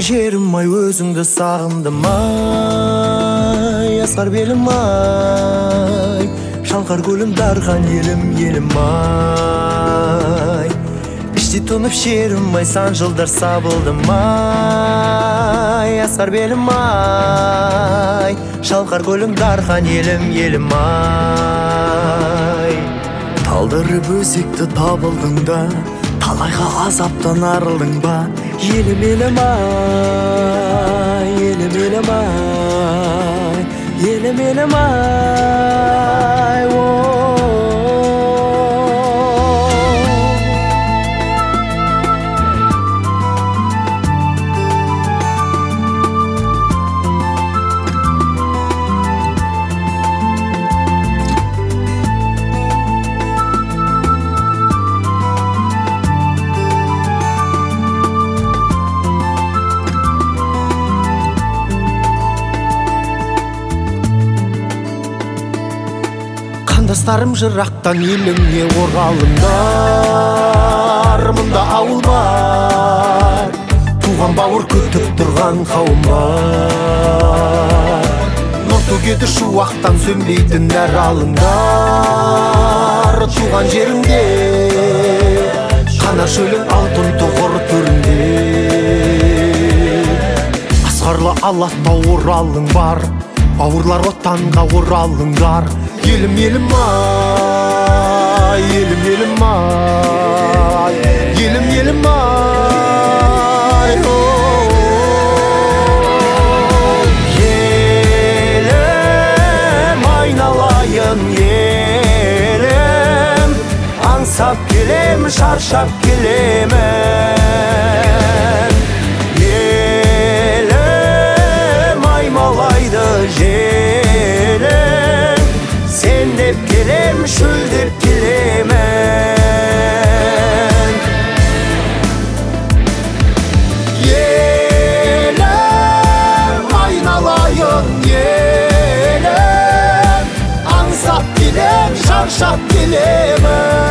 жерім ай, өзіңді сағындым ай, асқар белім ай, шалқар көлім дархан елім, елім ай. Іште тұнып шерім ай, сан жылдар сабылдым ай, асқар белім ай, шалқар көлім дархан елім, елім ай. Талдырып өзекті табылдың да, талайға азаптан арылдың ба? Елім, елім ай, елім, елім ай, елім, елім ай, Қандастарым жырақтан еліңе оралыңдар, мұнда ауыл бар, туған бауыр күтіп тұрған қауым бар. Нұр төгеді шуақтан сөнбейтін әр алыңдар, туған жеріңде қана шөлің алтын тұғыр түрінде. Асқарлы алатау оралың бар, бауырлар отанға оралыңдар. Елім, елім ай, елім, елім ай, елім, елім ай, елім айналайын, елім аңсап келем, шаршап келемін. Елім аймалайды желім, сен деп келем, шөлдеп келемін. Елім айналайын, елім аңсап келем, шаршап келемін.